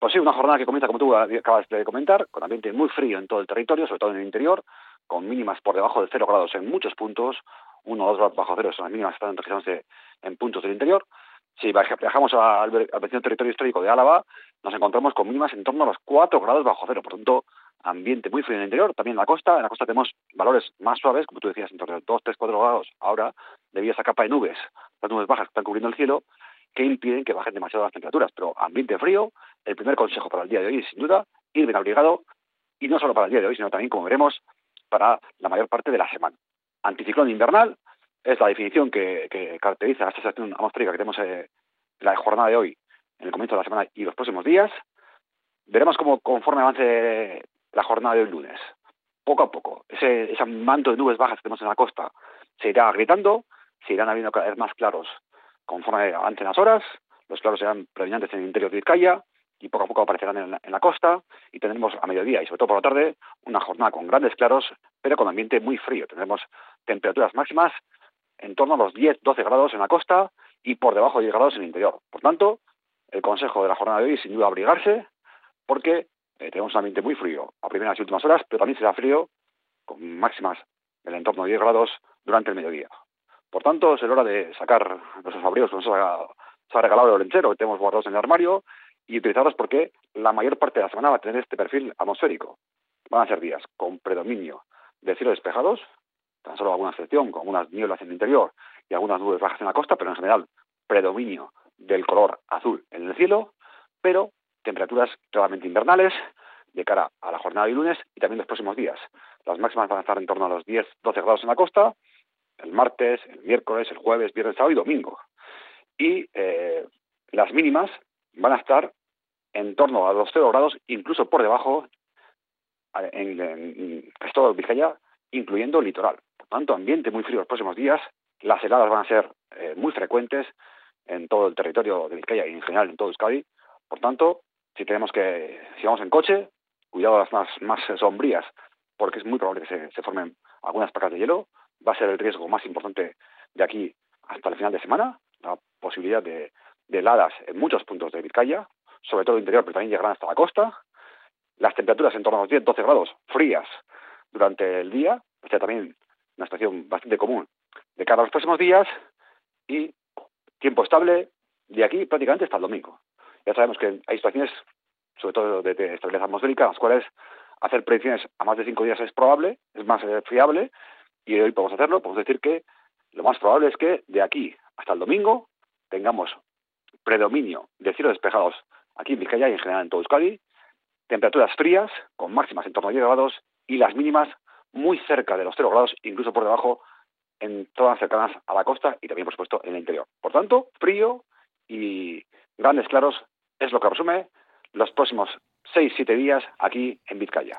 Pues sí, una jornada que comienza, como tú acabas de comentar, con ambiente muy frío en todo el territorio, sobre todo en el interior, con mínimas por debajo de 0 grados en muchos puntos, 1 o 2 grados bajo cero son las mínimas que están registrándose en puntos del interior. Si viajamos al vecino territorio histórico de Álava, nos encontramos con mínimas en torno a los 4 grados bajo cero, por tanto, ambiente muy frío en el interior, también en la costa tenemos valores más suaves, como tú decías, entre los 2, 3, 4 grados ahora, debido a esa capa de nubes, las nubes bajas que están cubriendo el cielo, que impiden que bajen demasiado las temperaturas, pero ambiente frío, el primer consejo para el día de hoy es, sin duda, ir bien abrigado, y no solo para el día de hoy, sino también, como veremos, para la mayor parte de la semana. Anticiclón invernal es la definición que caracteriza esta situación atmosférica que tenemos en la jornada de hoy, en el comienzo de la semana y los próximos días. Veremos cómo, conforme avance la jornada de hoy lunes, poco a poco, ese manto de nubes bajas que tenemos en la costa se irá agrietando, se irán habiendo cada vez más claros conforme avancen las horas, los claros serán predominantes en el interior de Vizcaya y poco a poco aparecerán en la costa y tendremos a mediodía y sobre todo por la tarde una jornada con grandes claros pero con ambiente muy frío. Tendremos temperaturas máximas en torno a los 10-12 grados en la costa y por debajo de 10 grados en el interior. Por tanto, el consejo de la jornada de hoy es sin duda abrigarse porque tenemos un ambiente muy frío a primeras y últimas horas, pero también será frío con máximas del entorno de 10 grados durante el mediodía. Por tanto, es hora de sacar nuestros abrigos que nos ha regalado el lenchero que tenemos guardados en el armario y utilizarlos porque la mayor parte de la semana va a tener este perfil atmosférico. Van a ser días con predominio de cielos despejados, tan solo alguna excepción, con algunas nieblas en el interior y algunas nubes bajas en la costa, pero en general predominio del color azul en el cielo, pero temperaturas claramente invernales de cara a la jornada de lunes y también los próximos días. Las máximas van a estar en torno a los 10-12 grados en la costa, el martes, el miércoles, el jueves, viernes, sábado y domingo. Y las mínimas van a estar en torno a los 0 grados, incluso por debajo, en todo Vizcaya, incluyendo el litoral. Por tanto, ambiente muy frío los próximos días. Las heladas van a ser muy frecuentes en todo el territorio de Vizcaya y en general en todo Euskadi. Por tanto, si vamos en coche, cuidado las más sombrías, porque es muy probable que se formen algunas placas de hielo. Va a ser el riesgo más importante de aquí hasta el final de semana, la posibilidad de heladas en muchos puntos de Vizcaya, sobre todo el interior, pero también llegarán hasta la costa. Las temperaturas en torno a los 10-12 grados frías durante el día, o sea, también una situación bastante común de cara a los próximos días, y tiempo estable de aquí prácticamente hasta el domingo. Ya sabemos que hay situaciones, sobre todo de estabilidad atmosférica, en las cuales hacer predicciones a más de 5 días es probable, es más fiable, y hoy podemos hacerlo. Podemos decir que lo más probable es que de aquí hasta el domingo tengamos predominio de cielos despejados aquí en Vizcaya y en general en todo Euskadi, temperaturas frías con máximas en torno a 10 grados y las mínimas muy cerca de los 0 grados, incluso por debajo en zonas cercanas a la costa y también, por supuesto, en el interior. Por tanto, frío y grandes claros es lo que resume los próximos 6-7 días aquí en Vizcaya.